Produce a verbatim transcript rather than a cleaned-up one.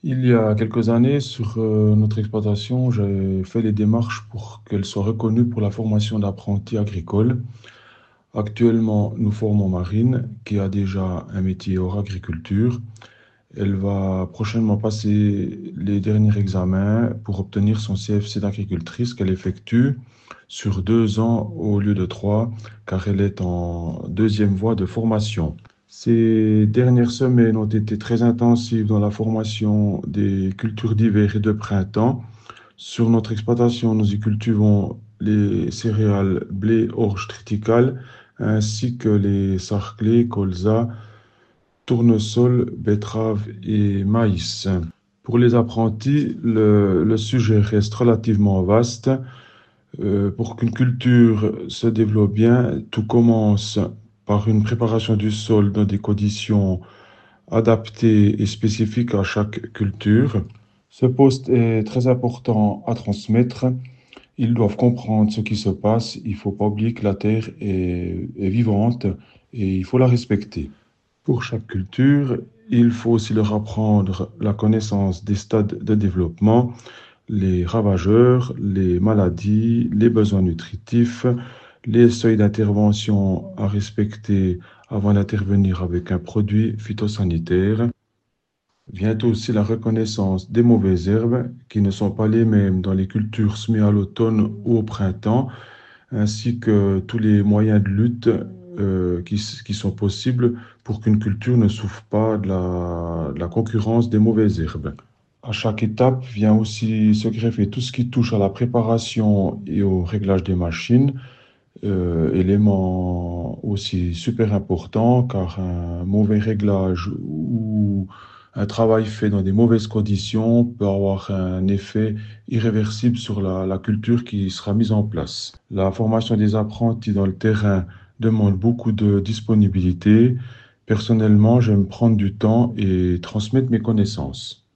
Il y a quelques années, sur euh, notre exploitation, j'ai fait les démarches pour qu'elle soit reconnue pour la formation d'apprentis agricoles. Actuellement, nous formons Marine, qui a déjà un métier hors agriculture. Elle va prochainement passer les derniers examens pour obtenir son C F C d'agricultrice qu'elle effectue sur deux ans au lieu de trois, car elle est en deuxième voie de formation. Ces dernières semaines ont été très intensives dans la formation des cultures d'hiver et de printemps. Sur notre exploitation, nous y cultivons les céréales blé, orge, triticale, ainsi que les sarclés, colza, tournesol, betterave et maïs. Pour les apprentis, le, le sujet reste relativement vaste. Euh, pour qu'une culture se développe bien, tout commence par une préparation du sol dans des conditions adaptées et spécifiques à chaque culture. Ce poste est très important à transmettre. Ils doivent comprendre ce qui se passe. Il ne faut pas oublier que la terre est, est vivante et il faut la respecter. Pour chaque culture, il faut aussi leur apprendre la connaissance des stades de développement, les ravageurs, les maladies, les besoins nutritifs, les seuils d'intervention à respecter avant d'intervenir avec un produit phytosanitaire. Vient aussi la reconnaissance des mauvaises herbes qui ne sont pas les mêmes dans les cultures semées à l'automne ou au printemps, ainsi que tous les moyens de lutte euh, qui, s- qui sont possibles pour qu'une culture ne souffre pas de la, de la concurrence des mauvaises herbes. À chaque étape vient aussi se greffer tout ce qui touche à la préparation et au réglage des machines, euh, élément aussi super important car un mauvais réglage ou un travail fait dans des mauvaises conditions peut avoir un effet irréversible sur la, la culture qui sera mise en place. La formation des apprentis dans le terrain demande beaucoup de disponibilité. Personnellement, j'aime prendre du temps et transmettre mes connaissances.